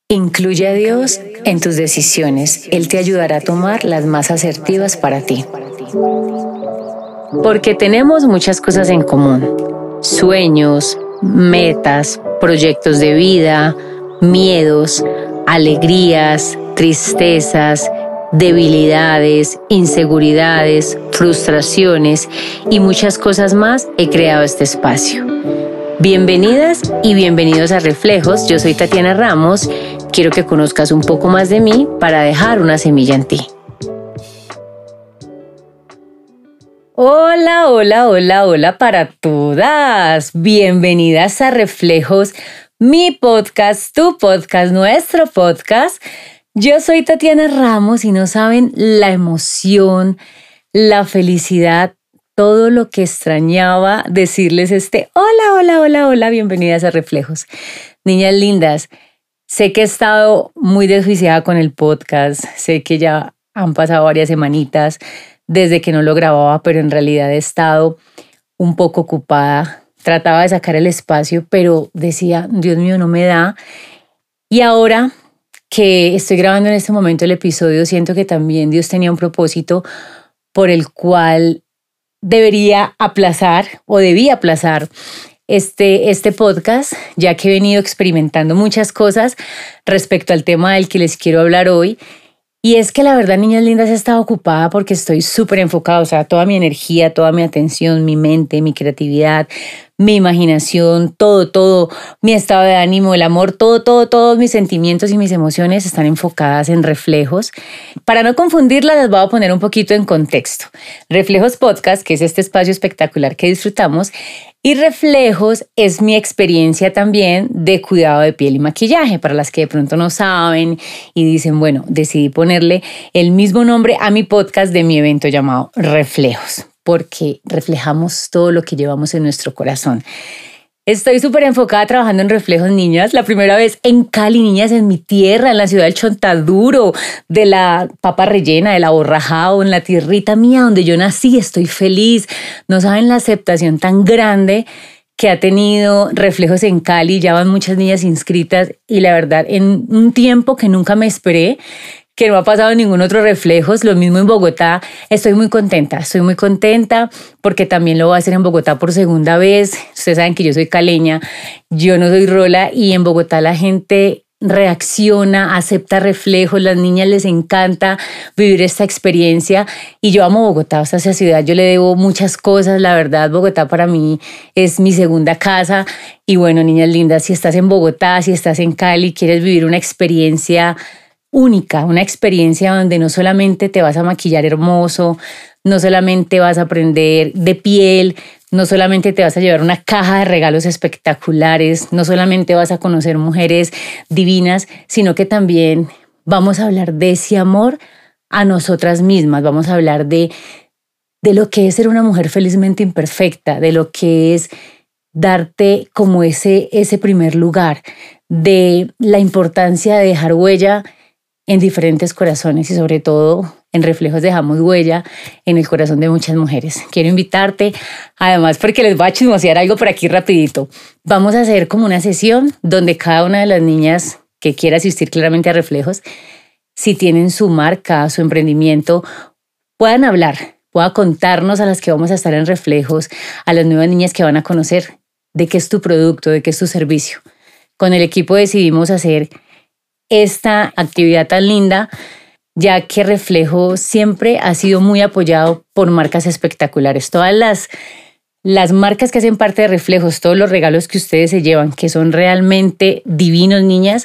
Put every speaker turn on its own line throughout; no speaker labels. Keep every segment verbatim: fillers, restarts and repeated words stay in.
Incluye a Dios en tus decisiones. Él te ayudará a tomar las más asertivas para ti. Porque tenemos muchas cosas en común. Sueños, metas, proyectos de vida, miedos, alegrías, tristezas, debilidades, inseguridades, frustraciones y muchas cosas más. He creado este espacio. Bienvenidas y bienvenidos a Reflejos. Yo soy Tatiana Ramos. Quiero que conozcas un poco más de mí para dejar una semilla en ti. Hola, hola, hola, hola para todas. Bienvenidas a Reflejos, mi podcast, tu podcast, nuestro podcast. Yo soy Tatiana Ramos y no saben la emoción, la felicidad, todo lo que extrañaba decirles este hola, hola, hola, hola, bienvenidas a Reflejos. Niñas lindas, sé que he estado muy desjuiciada con el podcast, sé que ya han pasado varias semanitas desde que no lo grababa, pero en realidad he estado un poco ocupada. Trataba de sacar el espacio, pero decía, Dios mío, no me da. Y ahora que estoy grabando en este momento el episodio, siento que también Dios tenía un propósito por el cual debería aplazar o debía aplazar este, este podcast, ya que he venido experimentando muchas cosas respecto al tema del que les quiero hablar hoy. Y es que la verdad, niñas lindas, he estado ocupada porque estoy súper enfocada, o sea, toda mi energía, toda mi atención, mi mente, mi creatividad, mi imaginación, todo, todo, mi estado de ánimo, el amor, todo, todo, todos mis sentimientos y mis emociones están enfocadas en Reflejos. Para no confundirlas, las voy a poner un poquito en contexto. Reflejos Podcast, que es este espacio espectacular que disfrutamos, y Reflejos es mi experiencia también de cuidado de piel y maquillaje, para las que de pronto no saben y dicen, bueno, decidí ponerle el mismo nombre a mi podcast de mi evento llamado Reflejos, porque reflejamos todo lo que llevamos en nuestro corazón. Estoy súper enfocada trabajando en Reflejos, niñas. La primera vez en Cali, niñas, en mi tierra, en la ciudad del Chontaduro, de la papa rellena, del aborrajado, en la tierrita mía donde yo nací. Estoy feliz. No saben la aceptación tan grande que ha tenido Reflejos en Cali. Ya van muchas niñas inscritas y la verdad, en un tiempo que nunca me esperé, que no ha pasado ningún otro Reflejos, lo mismo en Bogotá. Estoy muy contenta, estoy muy contenta porque también lo voy a hacer en Bogotá por segunda vez. Ustedes saben que yo soy caleña, yo no soy rola y en Bogotá la gente reacciona, acepta Reflejos, las niñas les encanta vivir esta experiencia y yo amo Bogotá, o sea, esa ciudad yo le debo muchas cosas, la verdad Bogotá para mí es mi segunda casa y bueno, niñas lindas, si estás en Bogotá, si estás en Cali, quieres vivir una experiencia única, una experiencia donde no solamente te vas a maquillar hermoso, no solamente vas a aprender de piel, no solamente te vas a llevar una caja de regalos espectaculares, no solamente vas a conocer mujeres divinas, sino que también vamos a hablar de ese amor a nosotras mismas, vamos a hablar de, de lo que es ser una mujer felizmente imperfecta, de lo que es darte como ese, ese primer lugar, de la importancia de dejar huella en diferentes corazones y sobre todo en Reflejos dejamos huella en el corazón de muchas mujeres. Quiero invitarte, además porque les voy a chismosear algo por aquí rapidito. Vamos a hacer como una sesión donde cada una de las niñas que quiera asistir claramente a Reflejos, si tienen su marca, su emprendimiento, puedan hablar, puedan contarnos a las que vamos a estar en Reflejos, a las nuevas niñas que van a conocer de qué es tu producto, de qué es tu servicio. Con el equipo decidimos hacer esta actividad tan linda, ya que Reflejos siempre ha sido muy apoyado por marcas espectaculares. Todas las, las marcas que hacen parte de Reflejos, todos los regalos que ustedes se llevan, que son realmente divinos, niñas,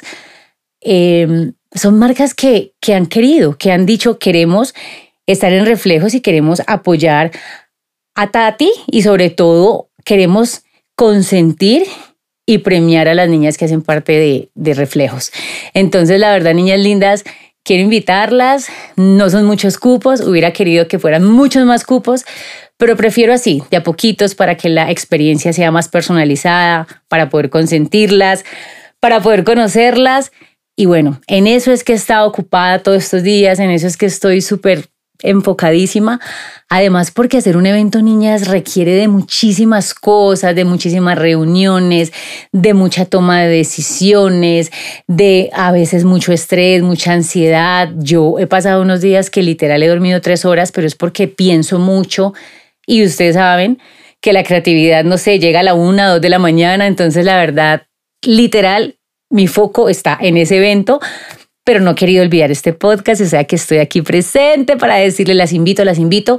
eh, son marcas que, que han querido, que han dicho queremos estar en Reflejos y queremos apoyar a Tati y sobre todo queremos consentir y premiar a las niñas que hacen parte de, de Reflejos. Entonces, la verdad, niñas lindas, quiero invitarlas. No son muchos cupos, hubiera querido que fueran muchos más cupos, pero prefiero así, de a poquitos, para que la experiencia sea más personalizada, para poder consentirlas, para poder conocerlas. Y bueno, en eso es que he estado ocupada todos estos días, en eso es que estoy súper enfocadísima. Además, porque hacer un evento, niñas, requiere de muchísimas cosas, de muchísimas reuniones, de mucha toma de decisiones, de a veces mucho estrés, mucha ansiedad. Yo he pasado unos días que literal he dormido tres horas, pero es porque pienso mucho y ustedes saben que la creatividad, no sé, llega a la una, dos de la mañana. Entonces, la verdad, literal, mi foco está en ese evento. Pero no he querido olvidar este podcast, o sea que estoy aquí presente para decirles, las invito, las invito.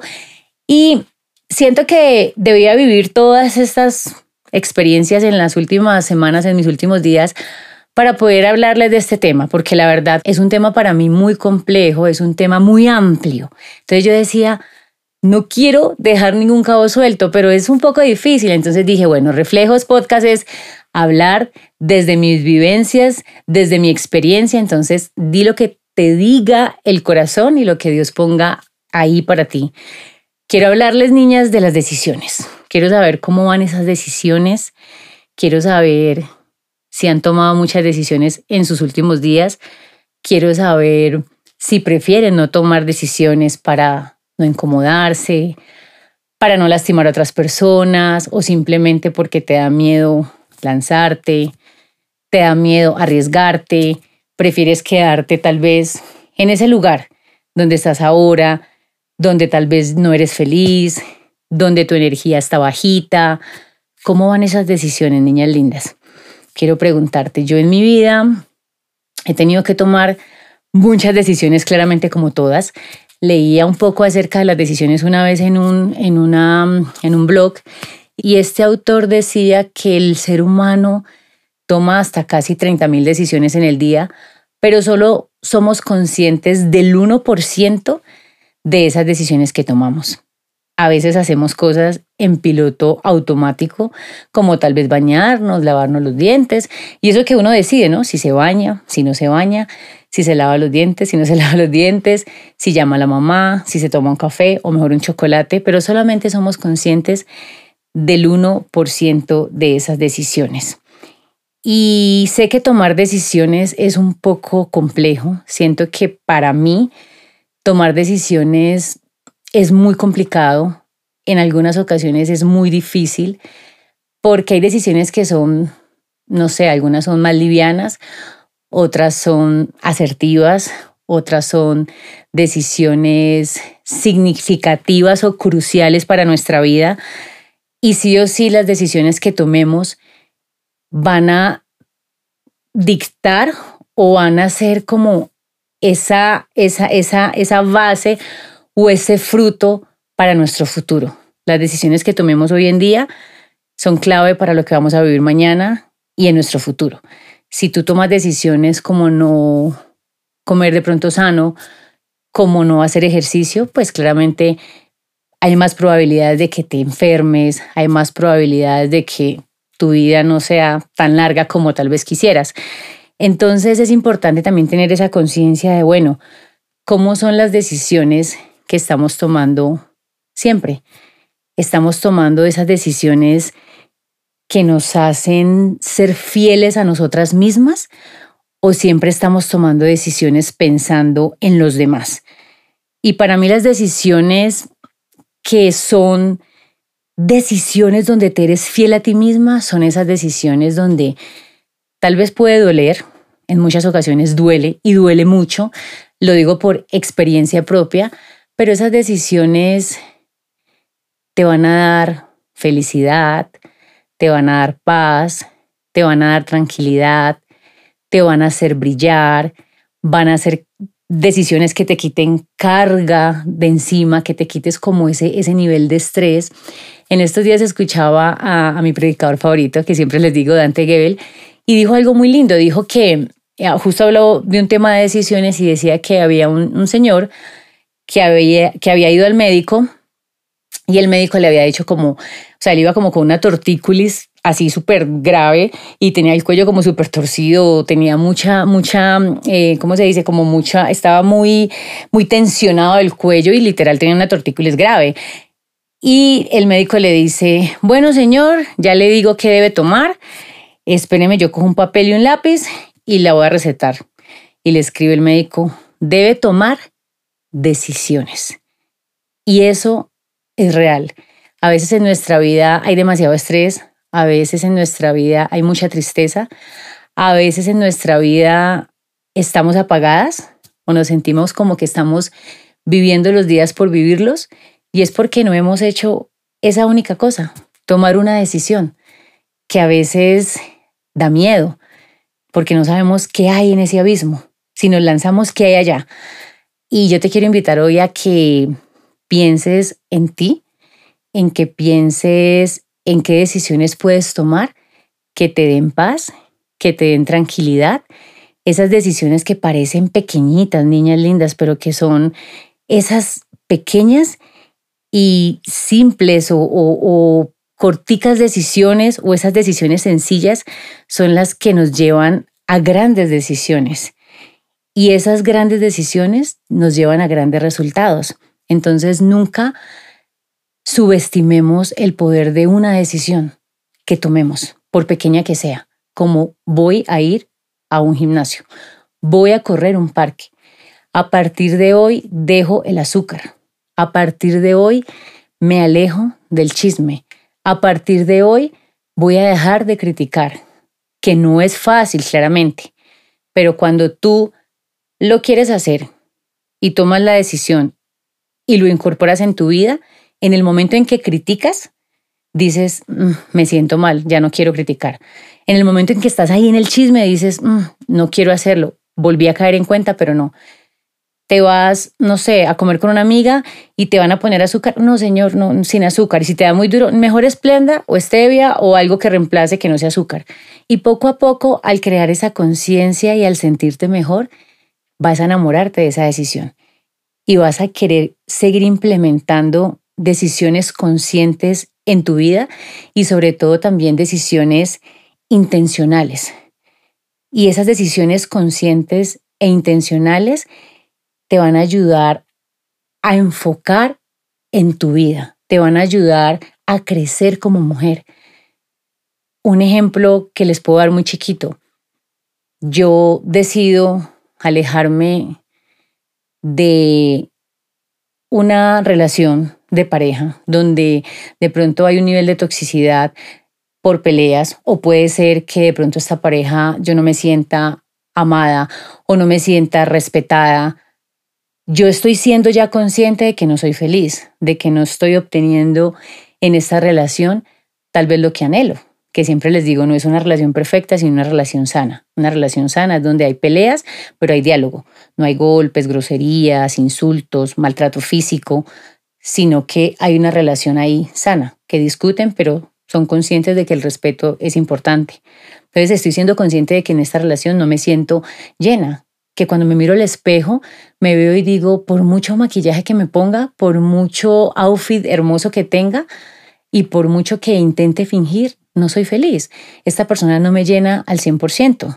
Y siento que debía vivir todas estas experiencias en las últimas semanas, en mis últimos días, para poder hablarles de este tema, porque la verdad es un tema para mí muy complejo, es un tema muy amplio. Entonces yo decía, no quiero dejar ningún cabo suelto, pero es un poco difícil. Entonces dije, bueno, Reflejos Podcast es hablar desde mis vivencias, desde mi experiencia. Entonces, di lo que te diga el corazón y lo que Dios ponga ahí para ti. Quiero hablarles, niñas, de las decisiones. Quiero saber cómo van esas decisiones. Quiero saber si han tomado muchas decisiones en sus últimos días. Quiero saber si prefieren no tomar decisiones para no incomodarse, para no lastimar a otras personas o simplemente porque te da miedo lanzarte, te da miedo arriesgarte, prefieres quedarte tal vez en ese lugar donde estás ahora, donde tal vez no eres feliz, donde tu energía está bajita. ¿Cómo van esas decisiones, niñas lindas? Quiero preguntarte, yo en mi vida he tenido que tomar muchas decisiones, claramente como todas. Leía un poco acerca de las decisiones una vez en un, en una, en un blog. Y este autor decía que el ser humano toma hasta casi treinta mil decisiones en el día, pero solo somos conscientes del uno por ciento de esas decisiones que tomamos. A veces hacemos cosas en piloto automático, como tal vez bañarnos, lavarnos los dientes, y eso que uno decide, ¿no? Si se baña, si no se baña, si se lava los dientes, si no se lava los dientes, si llama a la mamá, si se toma un café o mejor un chocolate, pero solamente somos conscientes del uno por ciento de esas decisiones. Y sé que tomar decisiones es un poco complejo. Siento que para mí tomar decisiones es muy complicado. En algunas ocasiones es muy difícil porque hay decisiones que son, no sé, algunas son más livianas, otras son asertivas, otras son decisiones significativas o cruciales para nuestra vida. Y sí o sí las decisiones que tomemos van a dictar o van a ser como esa, esa, esa, esa base o ese fruto para nuestro futuro. Las decisiones que tomemos hoy en día son clave para lo que vamos a vivir mañana y en nuestro futuro. Si tú tomas decisiones como no comer de pronto sano, como no hacer ejercicio, pues claramente hay más probabilidades de que te enfermes, hay más probabilidades de que tu vida no sea tan larga como tal vez quisieras. Entonces es importante también tener esa conciencia de, bueno, ¿cómo son las decisiones que estamos tomando siempre? Estamos tomando esas decisiones que nos hacen ser fieles a nosotras mismas o siempre estamos tomando decisiones pensando en los demás. Y para mí las decisiones que son decisiones donde te eres fiel a ti misma son esas decisiones donde tal vez puede doler, en muchas ocasiones duele y duele mucho, lo digo por experiencia propia, pero esas decisiones te van a dar felicidad, te van a dar paz, te van a dar tranquilidad, te van a hacer brillar, van a ser decisiones que te quiten carga de encima, que te quites como ese, ese nivel de estrés. En estos días escuchaba a, a mi predicador favorito, que siempre les digo, Dante Gebel, y dijo algo muy lindo. Dijo que justo habló de un tema de decisiones y decía que había un, un señor que había, que había ido al médico y el médico le había dicho como, o sea, él iba como con una tortícolis así súper grave y tenía el cuello como súper torcido, tenía mucha, mucha, eh, ¿cómo se dice? Como mucha, estaba muy, muy tensionado el cuello y literal tenía una tortícolis grave. Y el médico le dice, bueno señor, ya le digo qué debe tomar, espéreme, yo cojo un papel y un lápiz y la voy a recetar. Y le escribe el médico, debe tomar decisiones. Y eso es real. A veces en nuestra vida hay demasiado estrés, a veces en nuestra vida hay mucha tristeza, a veces en nuestra vida estamos apagadas o nos sentimos como que estamos viviendo los días por vivirlos, y es porque no hemos hecho esa única cosa, tomar una decisión que a veces da miedo porque no sabemos qué hay en ese abismo. Si nos lanzamos, ¿qué hay allá? Y yo te quiero invitar hoy a que pienses en ti, en que pienses en qué decisiones puedes tomar que te den paz, que te den tranquilidad. Esas decisiones que parecen pequeñitas, niñas lindas, pero que son esas pequeñas y simples o, o, o corticas decisiones, o esas decisiones sencillas son las que nos llevan a grandes decisiones. Y esas grandes decisiones nos llevan a grandes resultados. Entonces nunca subestimemos el poder de una decisión que tomemos, por pequeña que sea, como voy a ir a un gimnasio, voy a correr un parque. A partir de hoy dejo el azúcar. A partir de hoy me alejo del chisme. A partir de hoy voy a dejar de criticar, que no es fácil, claramente, pero cuando tú lo quieres hacer y tomas la decisión y lo incorporas en tu vida, en el momento en que criticas, dices, mmm, me siento mal, ya no quiero criticar. En el momento en que estás ahí en el chisme, dices, mmm, no quiero hacerlo, volví a caer en cuenta, pero no. Te vas, no sé, a comer con una amiga y te van a poner azúcar. No, señor, no, sin azúcar. Y si te da muy duro, mejor Splenda o stevia o algo que reemplace que no sea azúcar. Y poco a poco, al crear esa conciencia y al sentirte mejor, vas a enamorarte de esa decisión. Y vas a querer seguir implementando decisiones conscientes en tu vida y sobre todo también decisiones intencionales. Y esas decisiones conscientes e intencionales te van a ayudar a enfocar en tu vida, te van a ayudar a crecer como mujer. Un ejemplo que les puedo dar muy chiquito. Yo decido alejarme de una relación de pareja donde de pronto hay un nivel de toxicidad por peleas, o puede ser que de pronto esta pareja yo no me sienta amada o no me sienta respetada. Yo estoy siendo ya consciente de que no soy feliz, de que no estoy obteniendo en esta relación tal vez lo que anhelo, que siempre les digo, no es una relación perfecta, sino una relación sana. Una relación sana es donde hay peleas, pero hay diálogo. No hay golpes, groserías, insultos, maltrato físico, sino que hay una relación ahí sana, que discuten, pero son conscientes de que el respeto es importante. Entonces estoy siendo consciente de que en esta relación no me siento llena, que cuando me miro al espejo me veo y digo, por mucho maquillaje que me ponga, por mucho outfit hermoso que tenga y por mucho que intente fingir, no soy feliz. Esta persona no me llena al cien por ciento.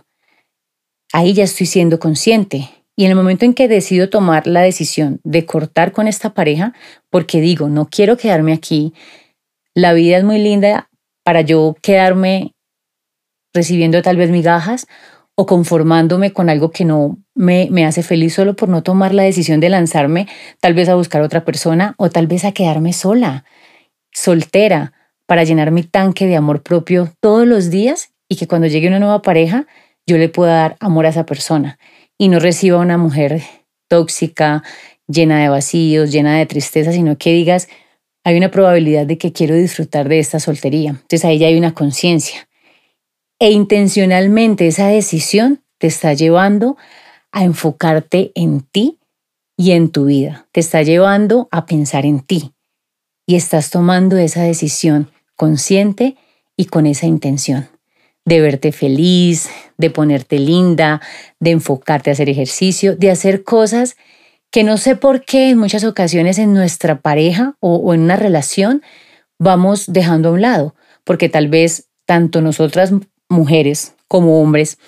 Ahí ya estoy siendo consciente. Y en el momento en que decido tomar la decisión de cortar con esta pareja, porque digo, no quiero quedarme aquí, la vida es muy linda para yo quedarme recibiendo tal vez migajas o conformándome con algo que no me, me hace feliz solo por no tomar la decisión de lanzarme tal vez a buscar a otra persona o tal vez a quedarme sola, soltera, para llenar mi tanque de amor propio todos los días y que cuando llegue una nueva pareja yo le pueda dar amor a esa persona y no reciba una mujer tóxica, llena de vacíos, llena de tristeza, sino que digas, hay una probabilidad de que quiero disfrutar de esta soltería. Entonces ahí ya hay una conciencia. E intencionalmente esa decisión te está llevando a enfocarte en ti y en tu vida. Te está llevando a pensar en ti. Y estás tomando esa decisión consciente y con esa intención de verte feliz, de ponerte linda, de enfocarte a hacer ejercicio, de hacer cosas que no sé por qué en muchas ocasiones en nuestra pareja o, o en una relación vamos dejando a un lado, porque tal vez tanto nosotras mujeres como hombres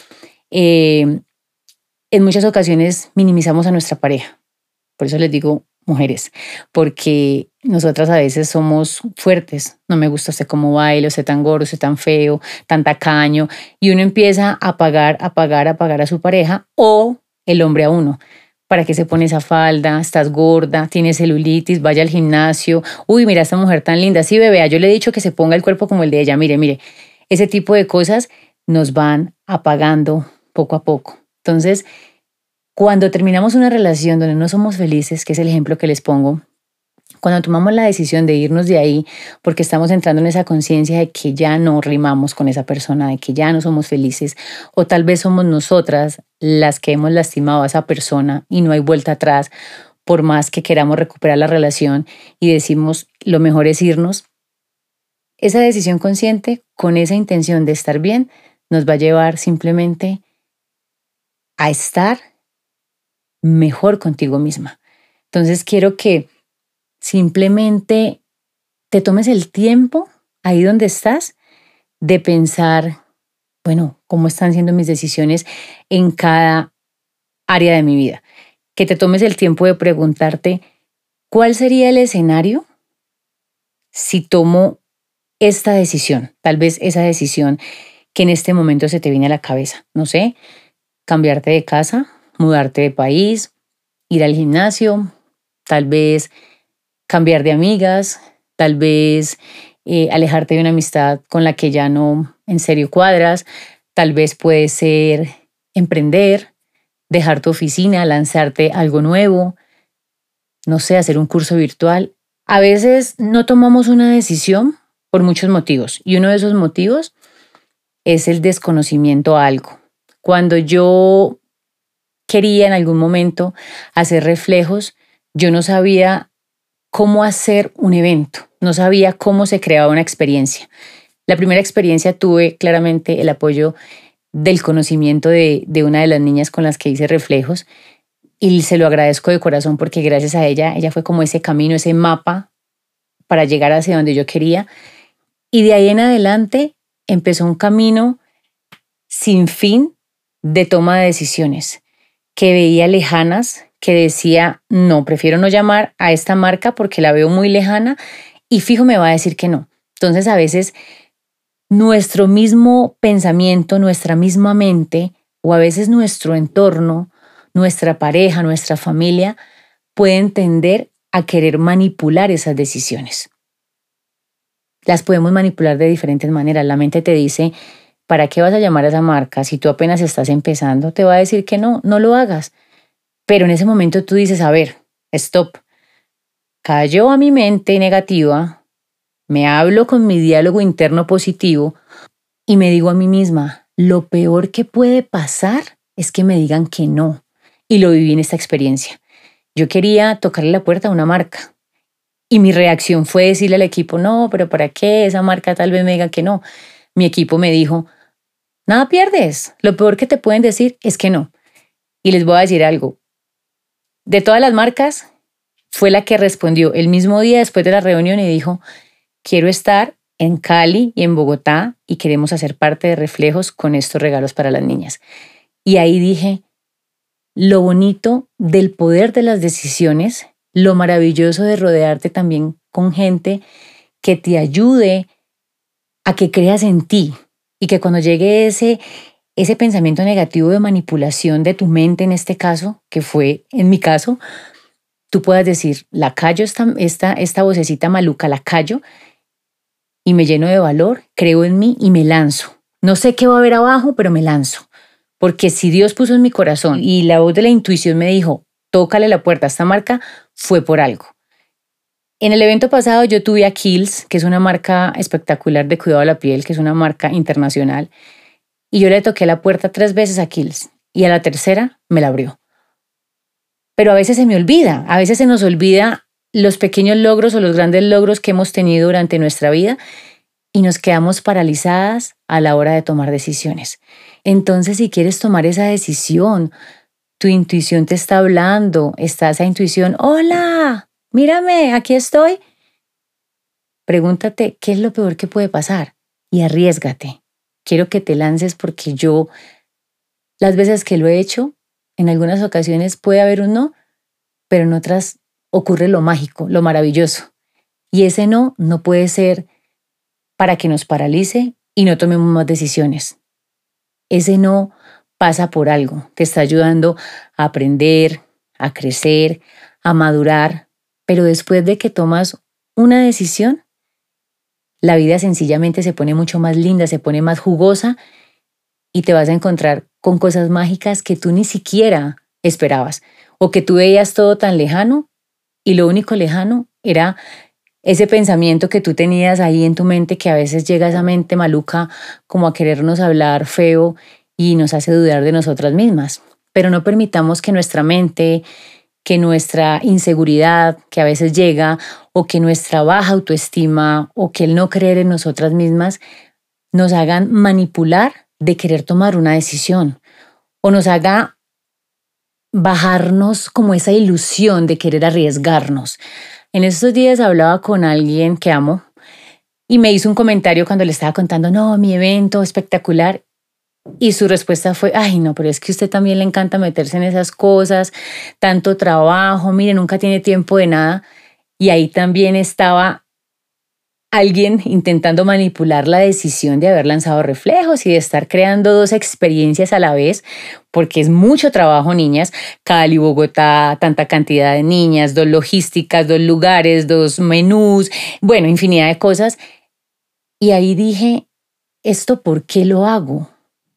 eh, en muchas ocasiones minimizamos a nuestra pareja. Por eso les digo mujeres, porque nosotras a veces somos fuertes. No me gusta usted cómo baila, usted tan gordo, usted tan feo, tan tacaño. Y uno empieza a pagar, a pagar, a pagar a su pareja o el hombre a uno. ¿Para qué se pone esa falda? ¿Estás gorda? ¿Tienes celulitis? Vaya al gimnasio. Uy, mira esta mujer tan linda. Sí, bebé, yo le he dicho que se ponga el cuerpo como el de ella. Mire, mire, ese tipo de cosas nos van apagando poco a poco. Entonces, cuando terminamos una relación donde no somos felices, que es el ejemplo que les pongo, cuando tomamos la decisión de irnos de ahí porque estamos entrando en esa conciencia de que ya no rimamos con esa persona, de que ya no somos felices, o tal vez somos nosotras las que hemos lastimado a esa persona y no hay vuelta atrás, por más que queramos recuperar la relación y decimos lo mejor es irnos, esa decisión consciente con esa intención de estar bien nos va a llevar simplemente a estar mejor contigo misma. Entonces quiero que simplemente te tomes el tiempo ahí donde estás de pensar, bueno, cómo están siendo mis decisiones en cada área de mi vida. Que te tomes el tiempo de preguntarte cuál sería el escenario si tomo esta decisión, tal vez esa decisión que en este momento se te viene a la cabeza. No sé, cambiarte de casa, mudarte de país, ir al gimnasio, tal vez cambiar de amigas, tal vez eh, alejarte de una amistad con la que ya no en serio cuadras, tal vez puede ser emprender, dejar tu oficina, lanzarte algo nuevo, no sé, hacer un curso virtual. A veces no tomamos una decisión por muchos motivos y uno de esos motivos es el desconocimiento a algo. Cuando yo quería en algún momento hacer reflejos, yo no sabía cómo hacer un evento, no sabía cómo se creaba una experiencia. La primera experiencia tuve claramente el apoyo del conocimiento de, de una de las niñas con las que hice reflejos y se lo agradezco de corazón porque gracias a ella, ella fue como ese camino, ese mapa para llegar hacia donde yo quería. Y de ahí en adelante empezó un camino sin fin de toma de decisiones que veía lejanas, que decía, no, prefiero no llamar a esta marca porque la veo muy lejana y fijo me va a decir que no. Entonces a veces nuestro mismo pensamiento, nuestra misma mente o a veces nuestro entorno, nuestra pareja, nuestra familia pueden tender a querer manipular esas decisiones. Las podemos manipular de diferentes maneras. La mente te dice, ¿para qué vas a llamar a esa marca? Si tú apenas estás empezando, te va a decir que no, no lo hagas. Pero en ese momento tú dices, a ver, stop. Callo a mi mente negativa, me hablo con mi diálogo interno positivo y me digo a mí misma, lo peor que puede pasar es que me digan que no. Y lo viví en esta experiencia. Yo quería tocarle la puerta a una marca. Y mi reacción fue decirle al equipo, no, pero ¿para qué? Esa marca tal vez me diga que no. Mi equipo me dijo, nada pierdes. Lo peor que te pueden decir es que no. Y les voy a decir algo. De todas las marcas, fue la que respondió el mismo día después de la reunión y dijo, quiero estar en Cali y en Bogotá y queremos hacer parte de Reflejos con estos regalos para las niñas. Y ahí dije, lo bonito del poder de las decisiones, lo maravilloso de rodearte también con gente que te ayude a que creas en ti y que cuando llegue ese, ese pensamiento negativo de manipulación de tu mente en este caso, que fue en mi caso, tú puedas decir, la callo esta, esta, esta vocecita maluca, la callo y me lleno de valor, creo en mí y me lanzo. No sé qué va a haber abajo, pero me lanzo. Porque si Dios puso en mi corazón y la voz de la intuición me dijo, tócale la puerta a esta marca, fue por algo. En el evento pasado yo tuve a Kiehl's, que es una marca espectacular de cuidado de la piel, que es una marca internacional, y yo le toqué la puerta tres veces a Kiehl's y a la tercera me la abrió. Pero a veces se me olvida, a veces se nos olvida los pequeños logros o los grandes logros que hemos tenido durante nuestra vida y nos quedamos paralizadas a la hora de tomar decisiones. Entonces, si quieres tomar esa decisión, tu intuición te está hablando, está esa intuición, hola, mírame, aquí estoy. Pregúntate, ¿qué es lo peor que puede pasar? Y arriésgate. Quiero que te lances porque yo, las veces que lo he hecho, en algunas ocasiones puede haber un no, pero en otras ocurre lo mágico, lo maravilloso. Y ese no no puede ser para que nos paralice y no tomemos más decisiones. Ese no pasa por algo, te está ayudando a aprender, a crecer, a madurar, pero después de que tomas una decisión, la vida sencillamente se pone mucho más linda, se pone más jugosa y te vas a encontrar con cosas mágicas que tú ni siquiera esperabas o que tú veías todo tan lejano y lo único lejano era ese pensamiento que tú tenías ahí en tu mente, que a veces llega esa mente maluca como a querernos hablar feo y nos hace dudar de nosotras mismas. Pero no permitamos que nuestra mente, que nuestra inseguridad que a veces llega, o que nuestra baja autoestima, o que el no creer en nosotras mismas, nos hagan manipular de querer tomar una decisión, o nos haga bajarnos como esa ilusión de querer arriesgarnos. En estos días hablaba con alguien que amo y me hizo un comentario cuando le estaba contando, no, mi evento espectacular. Y su respuesta fue, ay no, pero es que a usted también le encanta meterse en esas cosas, tanto trabajo, mire, nunca tiene tiempo de nada. Y ahí también estaba alguien intentando manipular la decisión de haber lanzado Reflejos y de estar creando dos experiencias a la vez, porque es mucho trabajo, niñas. Cali, Bogotá, tanta cantidad de niñas, dos logísticas, dos lugares, dos menús, bueno, infinidad de cosas. Y ahí dije, ¿esto por qué lo hago?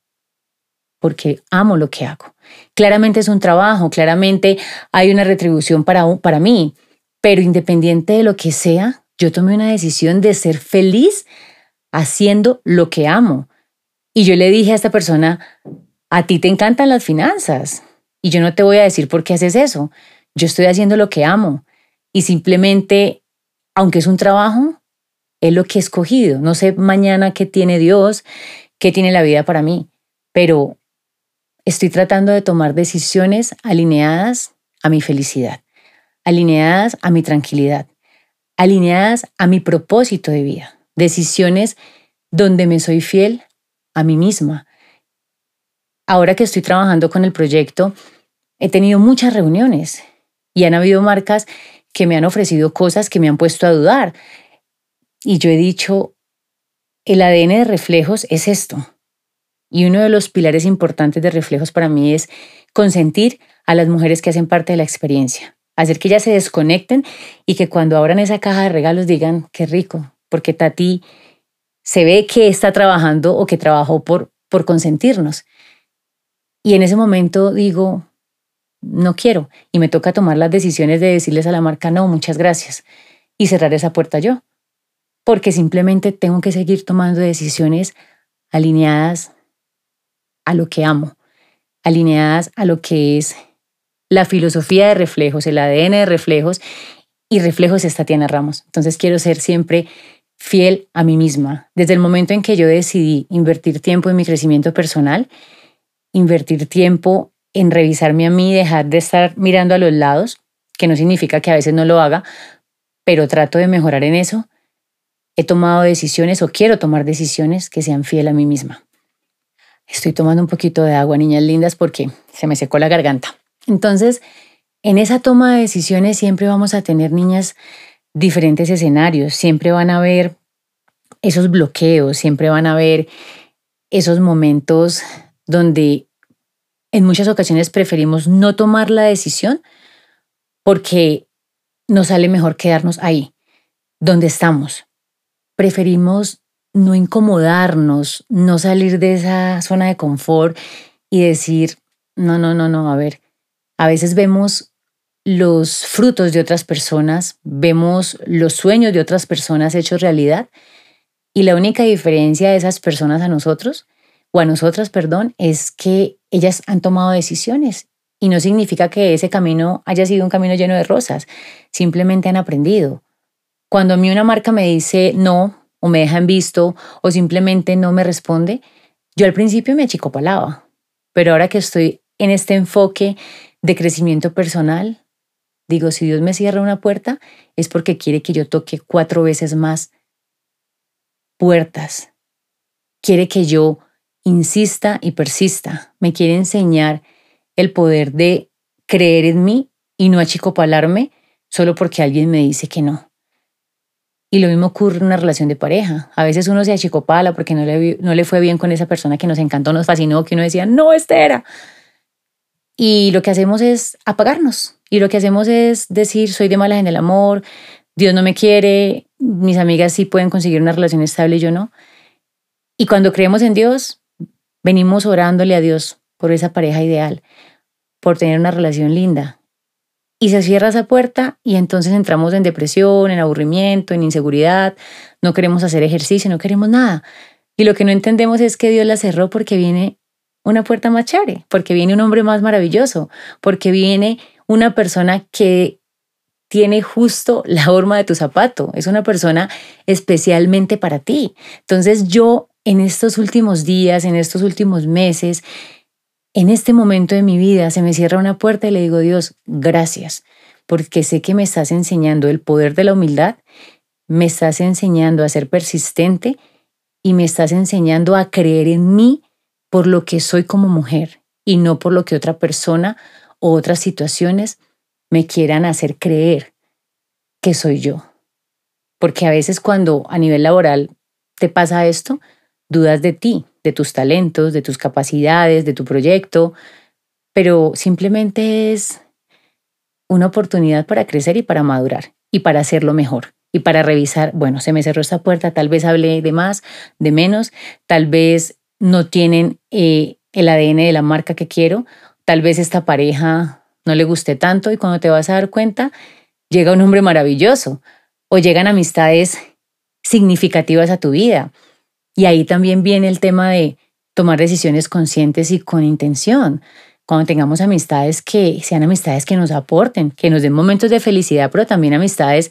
Porque amo lo que hago. Claramente es un trabajo, claramente hay una retribución para, para mí, pero independiente de lo que sea, yo tomé una decisión de ser feliz haciendo lo que amo. Y yo le dije a esta persona, a ti te encantan las finanzas y yo no te voy a decir por qué haces eso. Yo estoy haciendo lo que amo y simplemente, aunque es un trabajo, es lo que he escogido. No sé mañana qué tiene Dios, qué tiene la vida para mí, pero estoy tratando de tomar decisiones alineadas a mi felicidad, alineadas a mi tranquilidad, alineadas a mi propósito de vida. Decisiones donde me soy fiel a mí misma. Ahora que estoy trabajando con el proyecto, he tenido muchas reuniones y han habido marcas que me han ofrecido cosas que me han puesto a dudar. Y yo he dicho, el A D N de Reflejos es esto. Y uno de los pilares importantes de Reflejos para mí es consentir a las mujeres que hacen parte de la experiencia. Hacer que ellas se desconecten y que cuando abran esa caja de regalos digan, qué rico, porque Tati se ve que está trabajando o que trabajó por, por consentirnos. Y en ese momento digo, no quiero. Y me toca tomar las decisiones de decirles a la marca, no, muchas gracias. Y cerrar esa puerta yo. Porque simplemente tengo que seguir tomando decisiones alineadas a lo que amo, alineadas a lo que es la filosofía de Reflejos, el A D N de Reflejos, y Reflejos es Tatiana Ramos. Entonces quiero ser siempre fiel a mí misma. Desde el momento en que yo decidí invertir tiempo en mi crecimiento personal, invertir tiempo en revisarme a mí, dejar de estar mirando a los lados, que no significa que a veces no lo haga, pero trato de mejorar en eso. He tomado decisiones o quiero tomar decisiones que sean fiel a mí misma. Estoy tomando un poquito de agua, niñas lindas, porque se me secó la garganta. Entonces, en esa toma de decisiones siempre vamos a tener, niñas, diferentes escenarios. Siempre van a haber esos bloqueos, siempre van a haber esos momentos donde en muchas ocasiones preferimos no tomar la decisión porque nos sale mejor quedarnos ahí, donde estamos. Preferimos no incomodarnos, no salir de esa zona de confort y decir, no, no, no, no, a ver, a veces vemos los frutos de otras personas, vemos los sueños de otras personas hechos realidad y la única diferencia de esas personas a nosotros, o a nosotras, perdón, es que ellas han tomado decisiones y no significa que ese camino haya sido un camino lleno de rosas, simplemente han aprendido. Cuando a mí una marca me dice no, o me deja en visto, o simplemente no me responde, yo al principio me achicopalaba, pero ahora que estoy en este enfoque de crecimiento personal, digo, si Dios me cierra una puerta, es porque quiere que yo toque cuatro veces más puertas. Quiere que yo insista y persista. Me quiere enseñar el poder de creer en mí y no achicopalarme solo porque alguien me dice que no. Y lo mismo ocurre en una relación de pareja. A veces uno se achicopala porque no le, no le fue bien con esa persona que nos encantó, nos fascinó, que uno decía, no, este era. y lo que hacemos es apagarnos. Y lo que hacemos es decir, soy de malas en el amor, Dios no me quiere, mis amigas sí pueden conseguir una relación estable y yo no. Y cuando creemos en Dios, venimos orándole a Dios por esa pareja ideal, por tener una relación linda. Y se cierra esa puerta y entonces entramos en depresión, en aburrimiento, en inseguridad, no queremos hacer ejercicio, no queremos nada. Y lo que no entendemos es que Dios la cerró porque viene una puerta más chévere, porque viene un hombre más maravilloso, porque viene una persona que tiene justo la forma de tu zapato, es una persona especialmente para ti. Entonces yo en estos últimos días, en estos últimos meses, en este momento de mi vida se me cierra una puerta y le digo, Dios, gracias, porque sé que me estás enseñando el poder de la humildad, me estás enseñando a ser persistente y me estás enseñando a creer en mí por lo que soy como mujer y no por lo que otra persona o otras situaciones me quieran hacer creer que soy yo. Porque a veces cuando a nivel laboral te pasa esto, dudas de ti, de tus talentos, de tus capacidades, de tu proyecto, pero simplemente es una oportunidad para crecer y para madurar y para hacerlo mejor y para revisar, bueno, se me cerró esta puerta, tal vez hablé de más, de menos, tal vez no tienen eh, el A D N de la marca que quiero, tal vez esta pareja no le guste tanto y cuando te vas a dar cuenta, llega un hombre maravilloso o llegan amistades significativas a tu vida. Y ahí también viene el tema de tomar decisiones conscientes y con intención. Cuando tengamos amistades que sean amistades que nos aporten, que nos den momentos de felicidad, pero también amistades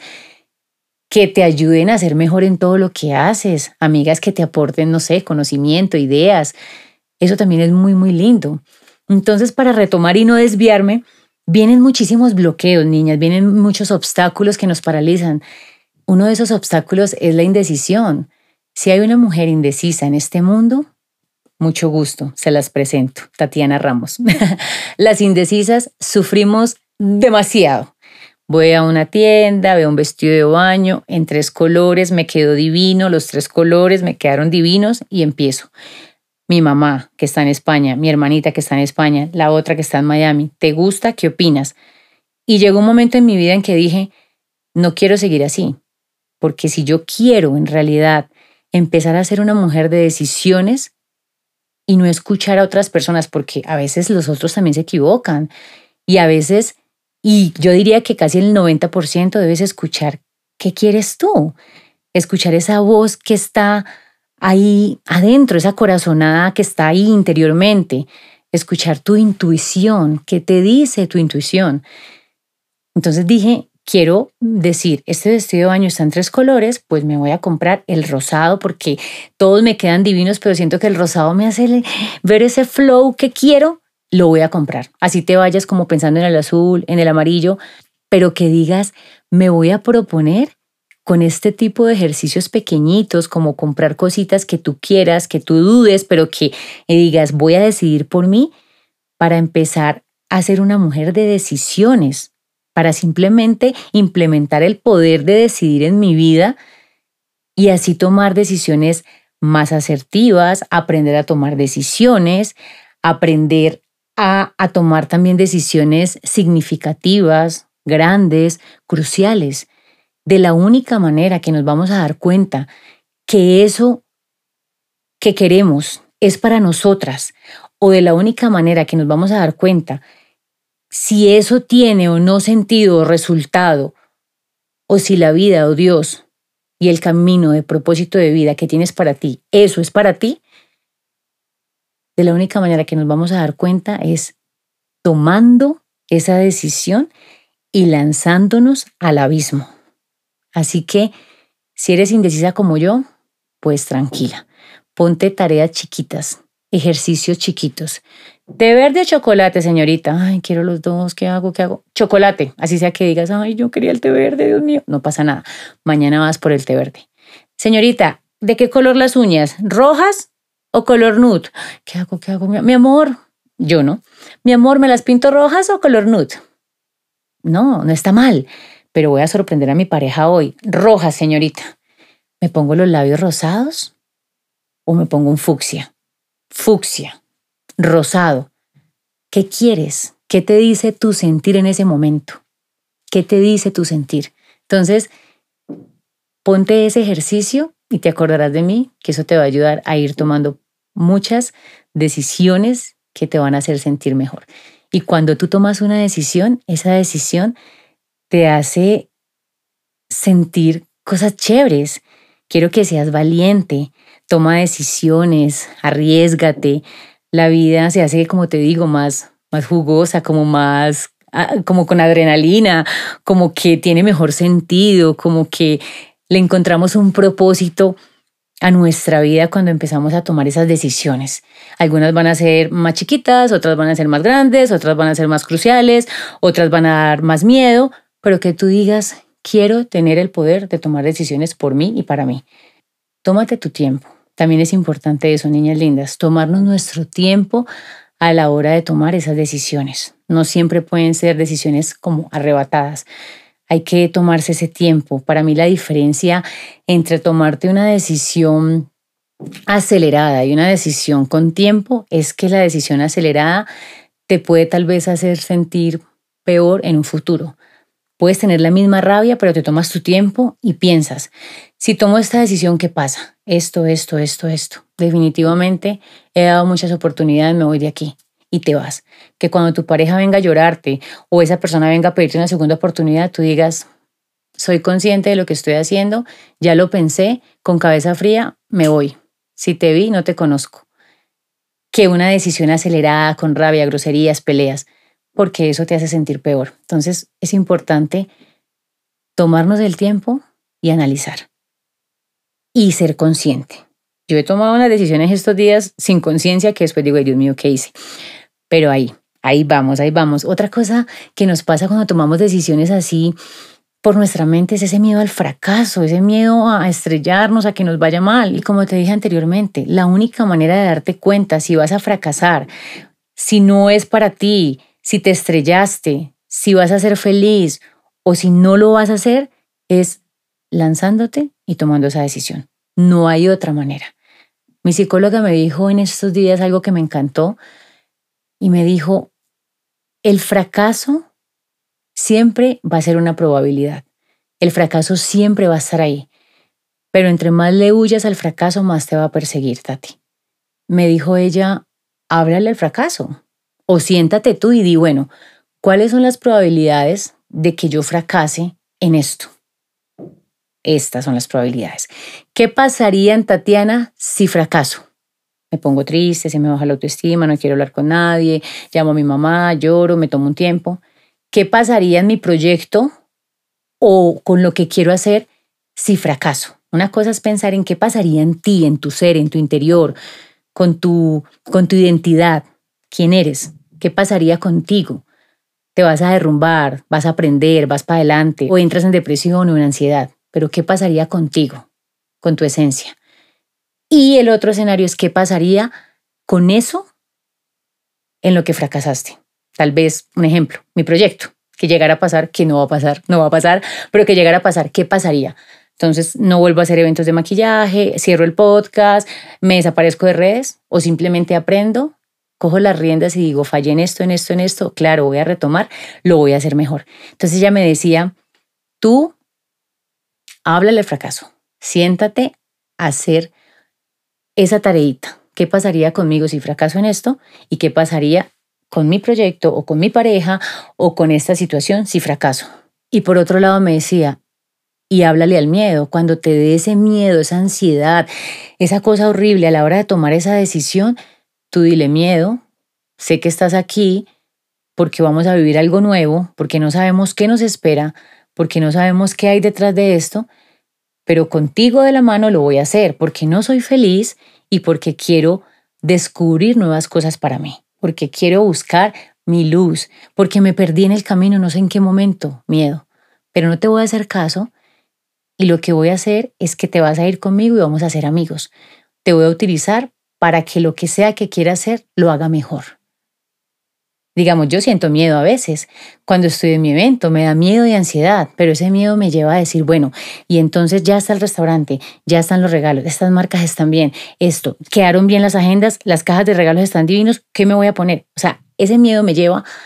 que te ayuden a ser mejor en todo lo que haces. Amigas que te aporten, no sé, conocimiento, ideas. Eso también es muy, muy lindo. Entonces, para retomar y no desviarme, vienen muchísimos bloqueos, niñas, vienen muchos obstáculos que nos paralizan. Uno de esos obstáculos es la indecisión. Si hay una mujer indecisa en este mundo, mucho gusto, se las presento, Tatiana Ramos. Las indecisas sufrimos demasiado. Voy a una tienda, veo un vestido de baño en tres colores, me quedó divino, los tres colores me quedaron divinos y empiezo. Mi mamá, que está en España, mi hermanita, que está en España, la otra que está en Miami, ¿te gusta? ¿Qué opinas? Y llegó un momento en mi vida en que dije, no quiero seguir así, porque si yo quiero en realidad empezar a ser una mujer de decisiones y no escuchar a otras personas, porque a veces los otros también se equivocan y a veces, y yo diría que casi el noventa por ciento debes escuchar qué quieres tú, escuchar esa voz que está ahí adentro, esa corazonada que está ahí interiormente, escuchar tu intuición, qué te dice tu intuición. Entonces dije, quiero decir, este vestido de baño está en tres colores, pues me voy a comprar el rosado porque todos me quedan divinos, pero siento que el rosado me hace ver ese flow que quiero, lo voy a comprar. Así te vayas como pensando en el azul, en el amarillo, pero que digas, me voy a proponer con este tipo de ejercicios pequeñitos, como comprar cositas que tú quieras, que tú dudes, pero que digas, voy a decidir por mí para empezar a ser una mujer de decisiones, para simplemente implementar el poder de decidir en mi vida y así tomar decisiones más asertivas, aprender a tomar decisiones, aprender a, a tomar también decisiones significativas, grandes, cruciales. De la única manera que nos vamos a dar cuenta que eso que queremos es para nosotras, o de la única manera que nos vamos a dar cuenta si eso tiene o no sentido o resultado, o si la vida o Dios y el camino de propósito de vida que tienes para ti, eso es para ti, de la única manera que nos vamos a dar cuenta es tomando esa decisión y lanzándonos al abismo. Así que, si eres indecisa como yo, pues tranquila. Ponte tareas chiquitas, ejercicios chiquitos. ¿Té verde o chocolate, señorita? Ay, quiero los dos. ¿Qué hago? ¿Qué hago? Chocolate. Así sea que digas, ay, yo quería el té verde, Dios mío. No pasa nada. Mañana vas por el té verde. Señorita, ¿de qué color las uñas? ¿Rojas o color nude? ¿Qué hago? ¿Qué hago? Mi amor, yo no. Mi amor, ¿me las pinto rojas o color nude? No, no está mal. Pero voy a sorprender a mi pareja hoy. Roja, señorita. ¿Me pongo los labios rosados o me pongo un fucsia? Fucsia, rosado. ¿Qué quieres? ¿Qué te dice tu sentir en ese momento? ¿Qué te dice tu sentir? Entonces, ponte ese ejercicio y te acordarás de mí, que eso te va a ayudar a ir tomando muchas decisiones que te van a hacer sentir mejor. Y cuando tú tomas una decisión, esa decisión te hace sentir cosas chéveres. Quiero que seas valiente, toma decisiones, arriésgate. La vida se hace, como te digo, más, más jugosa, como más, como con adrenalina, como que tiene mejor sentido, como que le encontramos un propósito a nuestra vida cuando empezamos a tomar esas decisiones. Algunas van a ser más chiquitas, otras van a ser más grandes, otras van a ser más cruciales, otras van a dar más miedo, pero que tú digas, quiero tener el poder de tomar decisiones por mí y para mí. Tómate tu tiempo. También es importante eso, niñas lindas, tomarnos nuestro tiempo a la hora de tomar esas decisiones. No siempre pueden ser decisiones como arrebatadas. Hay que tomarse ese tiempo. Para mí la diferencia entre tomarte una decisión acelerada y una decisión con tiempo es que la decisión acelerada te puede tal vez hacer sentir peor en un futuro. Puedes tener la misma rabia, pero te tomas tu tiempo y piensas, si tomo esta decisión, ¿qué pasa? Esto, esto, esto, esto. Definitivamente he dado muchas oportunidades, me voy de aquí. Y te vas. Que cuando tu pareja venga a llorarte o esa persona venga a pedirte una segunda oportunidad, tú digas, soy consciente de lo que estoy haciendo, ya lo pensé, con cabeza fría, me voy. Si te vi, no te conozco. Que una decisión acelerada, con rabia, groserías, peleas, porque eso te hace sentir peor. Entonces es importante tomarnos el tiempo y analizar. Y ser consciente. Yo he tomado unas decisiones estos días sin conciencia que después digo, Dios mío, ¿qué hice? Pero ahí, ahí vamos, ahí vamos. Otra cosa que nos pasa cuando tomamos decisiones así por nuestra mente es ese miedo al fracaso, ese miedo a estrellarnos, a que nos vaya mal. Y como te dije anteriormente, la única manera de darte cuenta si vas a fracasar, si no es para ti, si te estrellaste, si vas a ser feliz o si no lo vas a hacer, es lanzándote y tomando esa decisión. No hay otra manera. Mi psicóloga me dijo en estos días algo que me encantó y me dijo, el fracaso siempre va a ser una probabilidad. El fracaso siempre va a estar ahí. Pero entre más le huyas al fracaso, más te va a perseguir, Tati. Me dijo ella, háblale al fracaso. O siéntate tú y di, bueno, ¿cuáles son las probabilidades de que yo fracase en esto? Estas son las probabilidades. ¿Qué pasaría en Tatiana si fracaso? Me pongo triste, se me baja la autoestima, no quiero hablar con nadie, llamo a mi mamá, lloro, me tomo un tiempo. ¿Qué pasaría en mi proyecto o con lo que quiero hacer si fracaso? Una cosa es pensar en qué pasaría en ti, en tu ser, en tu interior, con tu, con tu identidad. ¿Quién eres? ¿Qué pasaría contigo? ¿Te vas a derrumbar? ¿Vas a aprender? ¿Vas para adelante? ¿O entras en depresión o en ansiedad? Pero ¿qué pasaría contigo? Con tu esencia. Y el otro escenario es qué pasaría con eso en lo que fracasaste. Tal vez, un ejemplo, mi proyecto, que llegara a pasar, que no va a pasar, no va a pasar, pero que llegara a pasar, ¿qué pasaría? Entonces, no vuelvo a hacer eventos de maquillaje, cierro el podcast, me desaparezco de redes o simplemente aprendo, cojo las riendas y digo, fallé en esto, en esto, en esto, claro, voy a retomar, lo voy a hacer mejor. Entonces ella me decía, tú háblale al fracaso, siéntate a hacer esa tareita. ¿Qué pasaría conmigo si fracaso en esto? ¿Y qué pasaría con mi proyecto o con mi pareja o con esta situación si fracaso? Y por otro lado me decía, y háblale al miedo. Cuando te dé ese miedo, esa ansiedad, esa cosa horrible a la hora de tomar esa decisión, tú dile, miedo, sé que estás aquí porque vamos a vivir algo nuevo, porque no sabemos qué nos espera, porque no sabemos qué hay detrás de esto, pero contigo de la mano lo voy a hacer porque no soy feliz y porque quiero descubrir nuevas cosas para mí, porque quiero buscar mi luz, porque me perdí en el camino, no sé en qué momento, miedo, pero no te voy a hacer caso y lo que voy a hacer es que te vas a ir conmigo y vamos a ser amigos. Te voy a utilizar para que lo que sea que quiera hacer lo haga mejor. Digamos, yo siento miedo a veces. Cuando estoy en mi evento me da miedo y ansiedad, pero ese miedo me lleva a decir, bueno, y entonces ya está el restaurante, ya están los regalos, estas marcas están bien, esto, quedaron bien las agendas, las cajas de regalos están divinos, ¿qué me voy a poner? O sea, ese miedo me lleva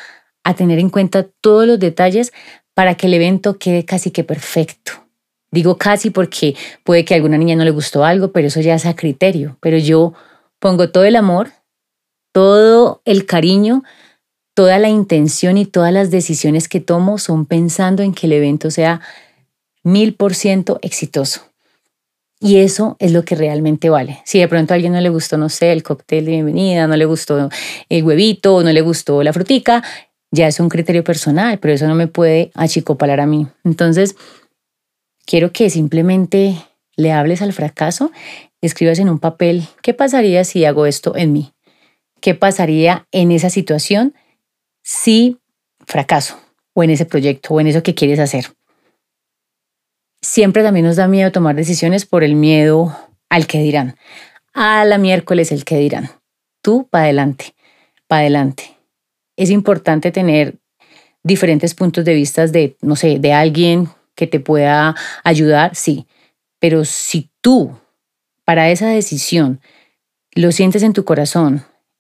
a tener en cuenta todos los detalles para que el evento quede casi que perfecto. Digo casi porque puede que a alguna niña no le gustó algo, pero eso ya es a criterio. Pero yo pongo todo el amor, todo el cariño, toda la intención y todas las decisiones que tomo son pensando en que el evento sea mil por ciento exitoso. Y eso es lo que realmente vale. Si de pronto a alguien no le gustó, no sé, el cóctel de bienvenida, no le gustó el huevito, no le gustó la frutica, ya es un criterio personal, pero eso no me puede achicopalar a mí. Entonces, quiero que simplemente le hables al fracaso y escribas en un papel, ¿qué pasaría si hago esto en mí? ¿Qué pasaría en esa situación si fracaso? O en ese proyecto, o en eso que quieres hacer. Siempre también nos da miedo tomar decisiones por el miedo al que dirán. A la miércoles el que dirán. Tú, para adelante, para adelante. Es importante tener diferentes puntos de vista de, no sé, de alguien que te pueda ayudar, sí. Pero si tú, para esa decisión, lo sientes en tu corazón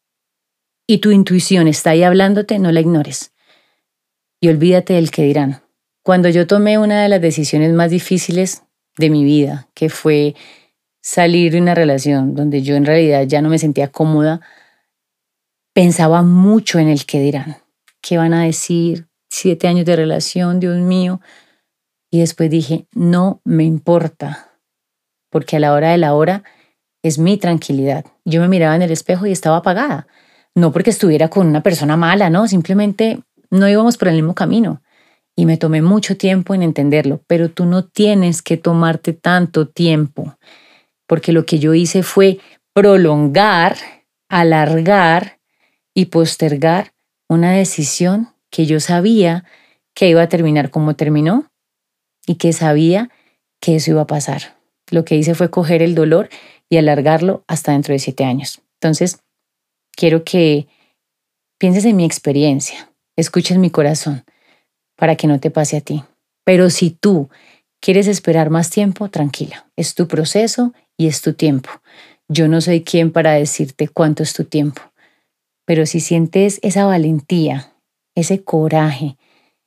y tu intuición está ahí hablándote, no la ignores. Y olvídate del que dirán. Cuando yo tomé una de las decisiones más difíciles de mi vida, que fue salir de una relación donde yo en realidad ya no me sentía cómoda, pensaba mucho en el que dirán. ¿Qué van a decir? Siete años de relación, Dios mío. Y después dije, no me importa, porque a la hora de la hora es mi tranquilidad. Yo me miraba en el espejo y estaba apagada. No porque estuviera con una persona mala, no, simplemente no íbamos por el mismo camino. Y me tomé mucho tiempo en entenderlo, pero tú no tienes que tomarte tanto tiempo, porque lo que yo hice fue prolongar, alargar y postergar una decisión que yo sabía que iba a terminar como terminó y que sabía que eso iba a pasar. Lo que hice fue coger el dolor y alargarlo hasta dentro de siete años. Entonces, quiero que pienses en mi experiencia, escuches mi corazón, para que no te pase a ti. Pero si tú quieres esperar más tiempo, tranquila. Es tu proceso y es tu tiempo. Yo no soy quien para decirte cuánto es tu tiempo. Pero si sientes esa valentía, ese coraje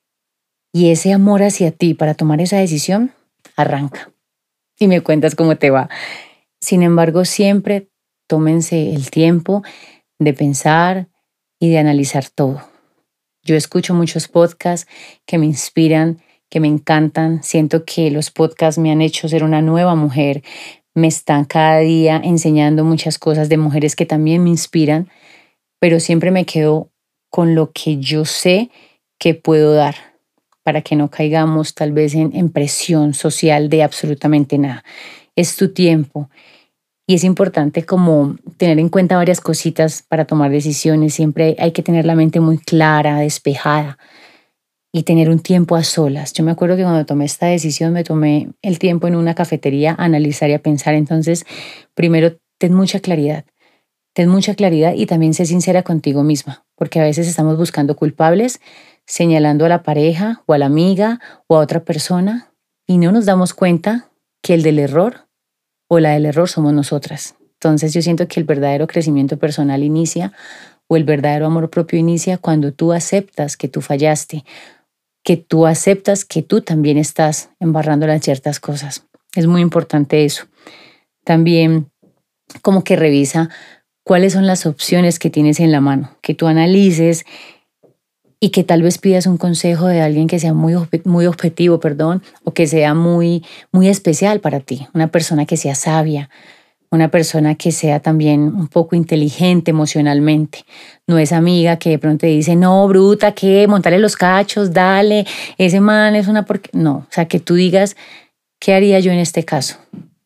y ese amor hacia ti para tomar esa decisión, arranca. Y me cuentas cómo te va. Sin embargo, siempre tómense el tiempo de pensar y de analizar todo. Yo escucho muchos podcasts que me inspiran, que me encantan. Siento que los podcasts me han hecho ser una nueva mujer. Me están cada día enseñando muchas cosas de mujeres que también me inspiran, pero siempre me quedo con lo que yo sé que puedo dar para que no caigamos tal vez en, en presión social de absolutamente nada. Es tu tiempo. Y es importante como tener en cuenta varias cositas para tomar decisiones. Siempre hay que tener la mente muy clara, despejada y tener un tiempo a solas. Yo me acuerdo que cuando tomé esta decisión me tomé el tiempo en una cafetería a analizar y a pensar. Entonces, primero, ten mucha claridad. Ten mucha claridad y también sé sincera contigo misma, porque a veces estamos buscando culpables, señalando a la pareja o a la amiga o a otra persona y no nos damos cuenta que el del error o la del error somos nosotras. Entonces yo siento que el verdadero crecimiento personal inicia o el verdadero amor propio inicia cuando tú aceptas que tú fallaste, que tú aceptas que tú también estás embarrándola en ciertas cosas. Es muy importante eso. También como que revisa cuáles son las opciones que tienes en la mano, que tú analices y que tal vez pidas un consejo de alguien que sea muy, muy objetivo, perdón, o que sea muy, muy especial para ti, una persona que sea sabia, una persona que sea también un poco inteligente emocionalmente. No es amiga que de pronto te dice, no, bruta, ¿qué? Montale los cachos, dale, ese man es una porque no, o sea, que tú digas, ¿qué haría yo en este caso?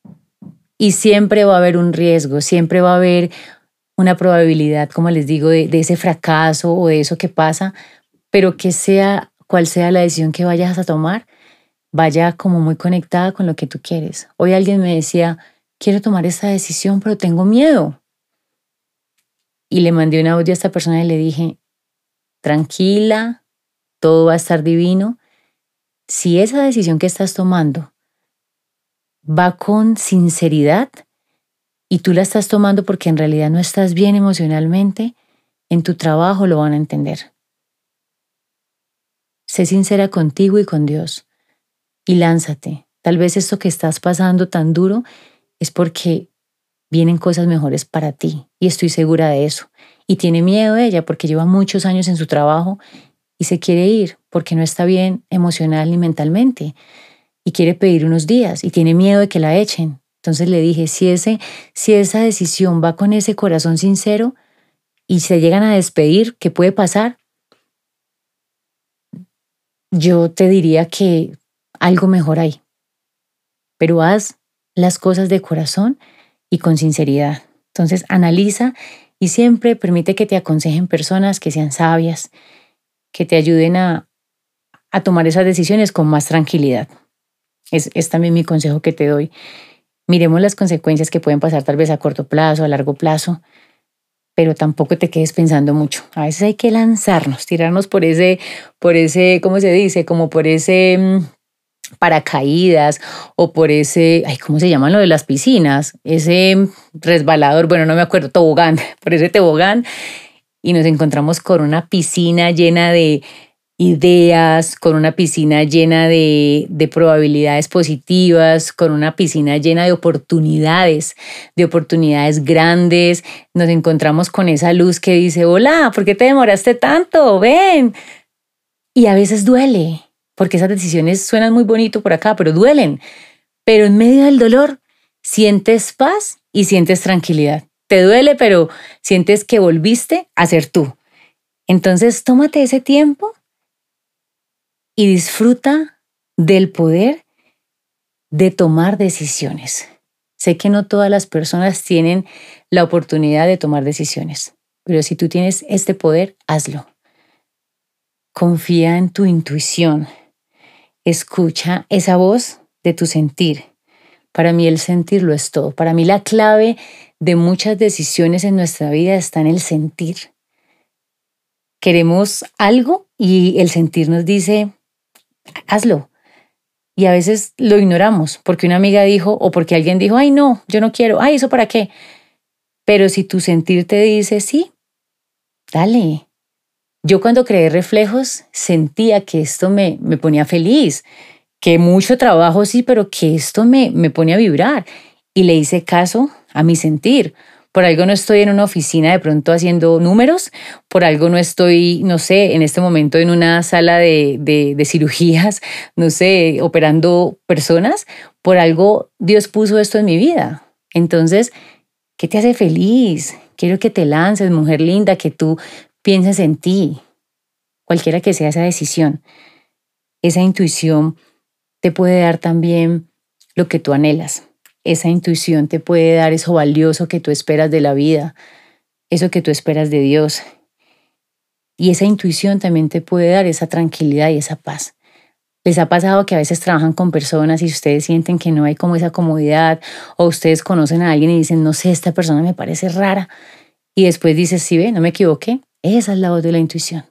Y siempre va a haber un riesgo, siempre va a haber una probabilidad, como les digo, de, de ese fracaso o de eso que pasa, pero que sea cual sea la decisión que vayas a tomar, vaya como muy conectada con lo que tú quieres. Hoy alguien me decía, quiero tomar esta decisión, pero tengo miedo. Y le mandé un audio a esta persona y le dije, tranquila, todo va a estar divino. Si esa decisión que estás tomando va con sinceridad y tú la estás tomando porque en realidad no estás bien emocionalmente, en tu trabajo lo van a entender. sé sincera contigo y con Dios y lánzate. Tal vez esto que estás pasando tan duro es porque vienen cosas mejores para ti y estoy segura de eso. Y tiene miedo ella porque lleva muchos años en su trabajo y se quiere ir porque no está bien emocional ni mentalmente y quiere pedir unos días y tiene miedo de que la echen. Entonces le dije, si, ese, si esa decisión va con ese corazón sincero y se llegan a despedir, ¿qué puede pasar? Yo te diría que algo mejor hay, pero haz las cosas de corazón y con sinceridad. Entonces analiza y siempre permite que te aconsejen personas que sean sabias, que te ayuden a, a tomar esas decisiones con más tranquilidad. Es, es también mi consejo que te doy. Miremos las consecuencias que pueden pasar tal vez a corto plazo, a largo plazo, pero tampoco te quedes pensando mucho. A veces hay que lanzarnos, tirarnos por ese, por ese, ¿cómo se dice? Como por ese mmm, paracaídas o por ese, ay, ¿cómo se llaman lo de las piscinas? Ese resbalador, bueno, no me acuerdo, tobogán, por ese tobogán y nos encontramos con una piscina llena de ideas, con una piscina llena de, de probabilidades positivas, con una piscina llena de oportunidades, de oportunidades grandes. Nos encontramos con esa luz que dice, hola, ¿por qué te demoraste tanto? Ven. Y a veces duele, porque esas decisiones suenan muy bonito por acá, pero duelen. Pero en medio del dolor sientes paz y sientes tranquilidad. Te duele, pero sientes que volviste a ser tú. Entonces, tómate ese tiempo y disfruta del poder de tomar decisiones. Sé que no todas las personas tienen la oportunidad de tomar decisiones, pero si tú tienes este poder, hazlo. Confía en tu intuición. Escucha esa voz de tu sentir. Para mí el sentir lo es todo. Para mí la clave de muchas decisiones en nuestra vida está en el sentir. Queremos algo y el sentir nos dice, hazlo. Y a veces lo ignoramos porque una amiga dijo o porque alguien dijo, ay no, yo no quiero, ay, ¿eso para qué? Pero si tu sentir te dice, sí, dale. Yo cuando creé Reflejos sentía que esto me, me ponía feliz, que mucho trabajo sí, pero que esto me, me pone a vibrar. Y le hice caso a mi sentir. Por algo no estoy en una oficina de pronto haciendo números, por algo no estoy, no sé, en este momento en una sala de, de, de cirugías, no sé, operando personas, por algo Dios puso esto en mi vida. Entonces, ¿qué te hace feliz? Quiero que te lances, mujer linda, que tú pienses en ti, cualquiera que sea esa decisión. Esa intuición te puede dar también lo que tú anhelas. Esa intuición te puede dar eso valioso que tú esperas de la vida, eso que tú esperas de Dios. Y esa intuición también te puede dar esa tranquilidad y esa paz. ¿Les ha pasado que a veces trabajan con personas y ustedes sienten que no hay como esa comodidad o ustedes conocen a alguien y dicen, no sé, esta persona me parece rara? Y después dices, sí, ve, no me equivoqué. Esa es la voz de la intuición.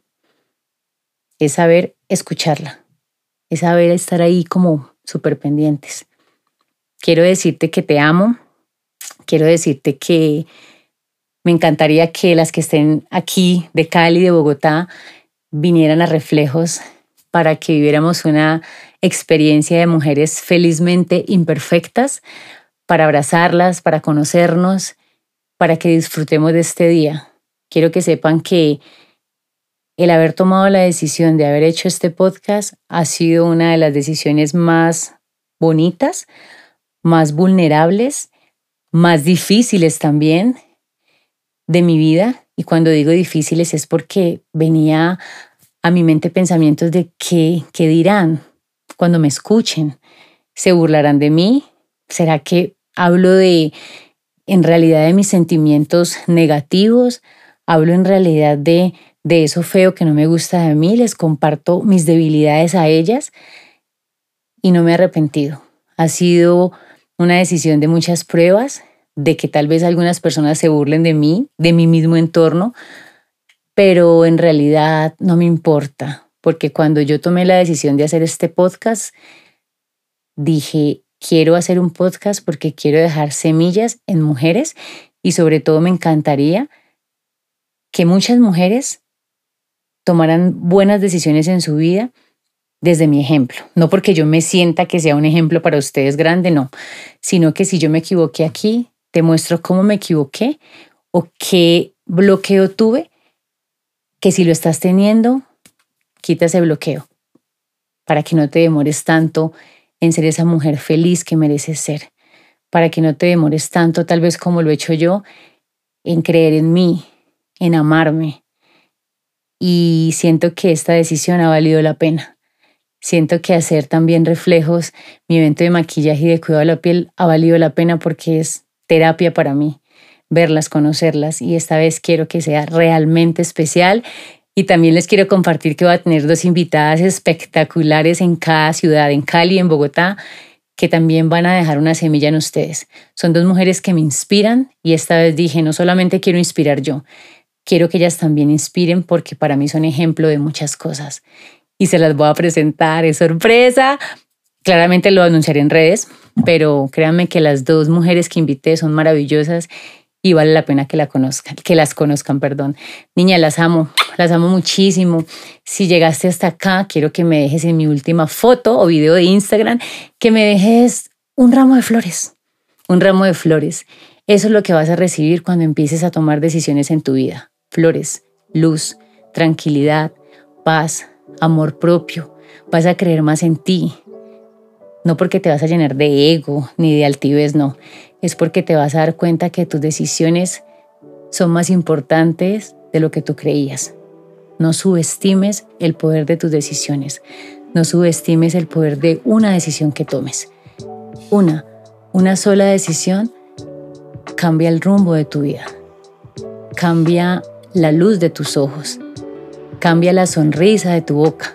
Es saber escucharla. Es saber estar ahí como súper pendientes. Quiero decirte que te amo. Quiero decirte que me encantaría que las que estén aquí de Cali, de Bogotá, vinieran a Reflejos para que viviéramos una experiencia de mujeres felizmente imperfectas, para abrazarlas, para conocernos, para que disfrutemos de este día. Quiero que sepan que el haber tomado la decisión de haber hecho este podcast ha sido una de las decisiones más bonitas, más vulnerables, más difíciles también de mi vida. Y cuando digo difíciles es porque venía a mi mente pensamientos de qué, qué dirán cuando me escuchen. ¿Se burlarán de mí? ¿Será que hablo de, en realidad, de mis sentimientos negativos? ¿Hablo en realidad de, de eso feo que no me gusta de mí? ¿Les comparto mis debilidades a ellas? Y no me he arrepentido. Ha sido una decisión de muchas pruebas, de que tal vez algunas personas se burlen de mí, de mi mismo entorno, pero en realidad no me importa, porque cuando yo tomé la decisión de hacer este podcast, dije, quiero hacer un podcast porque quiero dejar semillas en mujeres y sobre todo me encantaría que muchas mujeres tomaran buenas decisiones en su vida desde mi ejemplo. No porque yo me sienta que sea un ejemplo para ustedes grande, no. Sino que si yo me equivoqué aquí, te muestro cómo me equivoqué o qué bloqueo tuve, que si lo estás teniendo, quita ese bloqueo para que no te demores tanto en ser esa mujer feliz que mereces ser, para que no te demores tanto, tal vez como lo he hecho yo, en creer en mí, en amarme. Y siento que esta decisión ha valido la pena. Siento que hacer también reflejos, mi evento de maquillaje y de cuidado de la piel ha valido la pena porque es terapia para mí, verlas, conocerlas, y esta vez quiero que sea realmente especial. Y también les quiero compartir que voy a tener dos invitadas espectaculares en cada ciudad, en Cali y en Bogotá, que también van a dejar una semilla en ustedes. Son dos mujeres que me inspiran y esta vez dije, no solamente quiero inspirar yo, quiero que ellas también inspiren porque para mí son ejemplo de muchas cosas. Y se las voy a presentar, es sorpresa. Claramente lo anunciaré en redes, pero créanme que las dos mujeres que invité son maravillosas y vale la pena que, la conozcan, que las conozcan, perdón. Niña, las amo, las amo muchísimo. Si llegaste hasta acá, quiero que me dejes en mi última foto o video de Instagram, que me dejes un ramo de flores, un ramo de flores. Eso es lo que vas a recibir cuando empieces a tomar decisiones en tu vida. Flores, luz, tranquilidad, paz, amor propio. Vas a creer más en ti. No porque te vas a llenar de ego ni de altivez, no. Es porque te vas a dar cuenta que tus decisiones son más importantes de lo que tú creías. No subestimes el poder de tus decisiones. No subestimes el poder de una decisión que tomes. Una, una sola decisión cambia el rumbo de tu vida. Cambia la luz de tus ojos. Cambia la sonrisa de tu boca.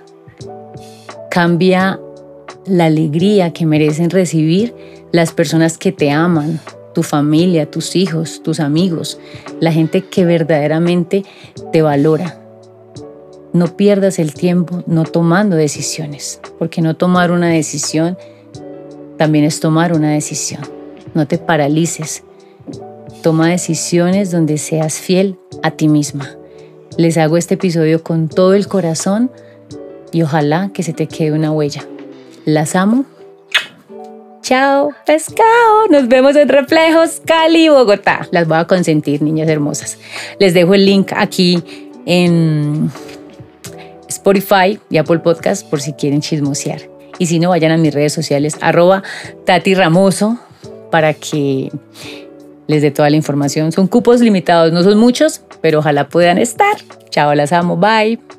Cambia la alegría que merecen recibir las personas que te aman, tu familia, tus hijos, tus amigos, la gente que verdaderamente te valora. No pierdas el tiempo no tomando decisiones, porque no tomar una decisión también es tomar una decisión. No te paralices. Toma decisiones donde seas fiel a ti misma. Les hago este episodio con todo el corazón y ojalá que se te quede una huella. Las amo. Chao, pescado. Nos vemos en Reflejos, Cali, Bogotá. Las voy a consentir, niñas hermosas. Les dejo el link aquí en Spotify y Apple Podcast por si quieren chismosear. Y si no, vayan a mis redes sociales, arroba Tati Ramoso, para que les dé toda la información. Son cupos limitados, no son muchos, pero ojalá puedan estar. Chao, las amo. Bye.